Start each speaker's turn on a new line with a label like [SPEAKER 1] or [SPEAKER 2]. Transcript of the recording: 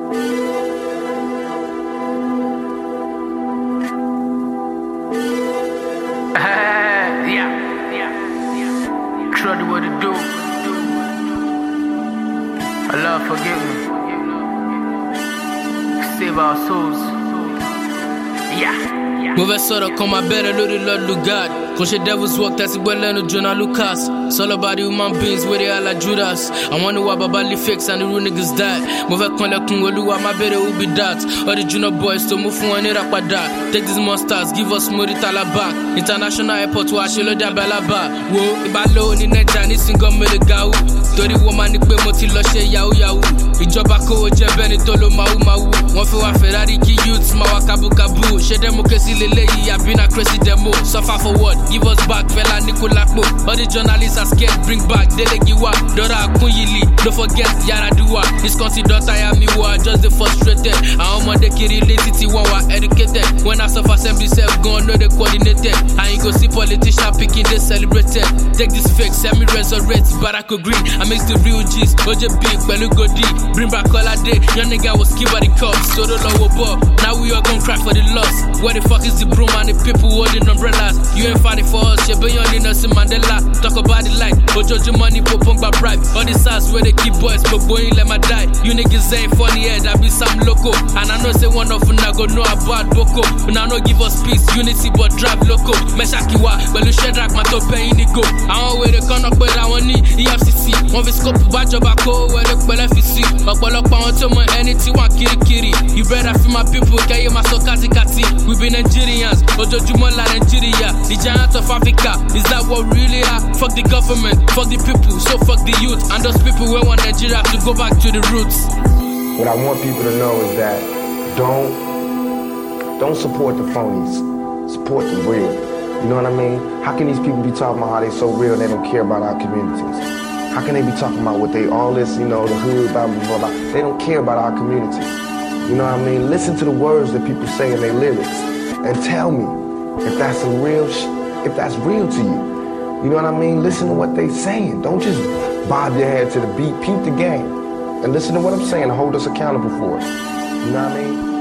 [SPEAKER 1] Truddy, what it do? Allah forgive me. Save our souls.
[SPEAKER 2] Mauvais sort comme ma belle, le Lord Lugard. Quand j'ai Devil's Work, that's it, well, Jonah Lucas. It's all about the human beings, where they are like Judas. I wonder why Babali fakes and the real niggas died. Mauvais quand le Kungolua, my better will be that. All the junior boys to move from any rap that. Take these monsters, give us money back. International airport, watch you load that Balaba. Whoa, Ibalo, ni Neja, ni single Melegau. Tori woman, ni pe moti loshe yahoo yahoo. Ìjọba kó jẹ bẹ́ni tó ló máa wú. Wọ́n fi wá Ferrari kí youths máa wá kábúkábú. Ṣé democracy lélẹ́yìí àbí na crazy demo? Suffer for what? Give us back, fella Nikolapo. All the journalists are scared, bring back Delegiwa. Dora Akunyili, don't forget Yaraduwa. This country don't tire me, war just the frustrated. Àwọn ọmọdé kiri lazy tí wọ́n wá educated. When I suffer assembly self gone, no they coordinated. And you go see politician picking, they celebrated. Take this fake, semi-resurrect Barack Green. I mix the real G's, OJ Big, Pelu Godi. Bring back all I day, young nigga was killed by the cops. So don't know what. Now we all gon' cry for the loss. Where the fuck is the broom and the people holding umbrellas? You ain't fighting for us, you be on Nelson Mandela. Talk about the light, Ojojo money, popong by bribe. All the sides where they keep boys, but boy, let my die. You niggas ain't funny head, I be some loco. And I know say one of them I go know about Boko. But now no give us peace, unity but drive loco. Meshakiwa, but you shed rack my top pay in the go. I want where they come up, but I want need EFCC. One of scope bad job I go where they call FCC. Ọ̀pọ̀lọpọ̀ àwọn tó mọ ẹni tí wọ́n kirikiri. You better feel my people, kẹ́yẹ máa sọ kátìkátì. We be Nigerians, ojoojúmọ́ la Nigeria. The giant of Africa, is that what we really are? Fuck the government, fuck the people, so fuck the youth. And those people who want Nigeria to go back to the roots.
[SPEAKER 3] What I want people to know is that don't support the phonies. Support the real. You know what I mean? How can these people be talking about how they so real and they don't care about our communities? How can they be talking about what they, all this, you know, the hood, blah, blah, blah, blah. They don't care about our community. You know what I mean? Listen to the words that people say in their lyrics and tell me if that's if that's real to you. You know what I mean? Listen to what they saying. Don't just bob your head to the beat. Peep the game. And listen to what I'm saying and hold us accountable for it. You know what I mean?